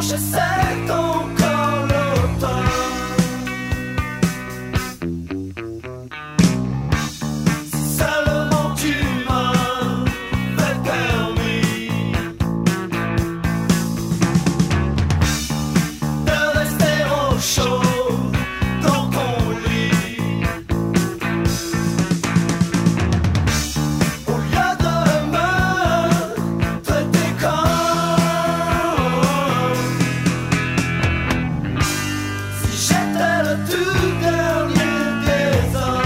dimanche, c'est encore l'automne. Si seulement tu m'avais permis de rester au chaud dans ton lit, au lieu de me traiter si j'étais le tout dernier des hommes.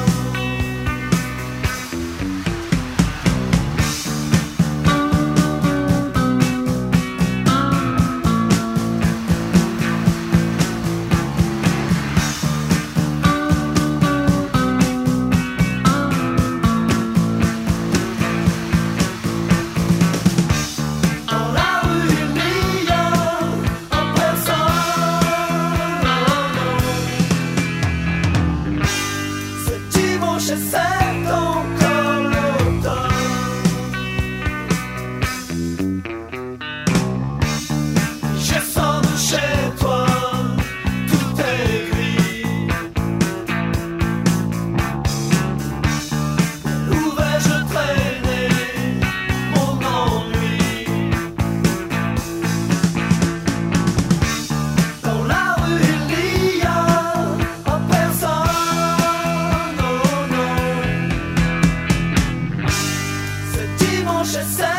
Dans la rue, il n'y a personne. Ce dimanche, c'est encore l'automne. Je sors de chez toi, tout est gris. Où vais-je traîner mon ennui? Dans la rue, il n'y a personne. Oh non. Ce dimanche, c'est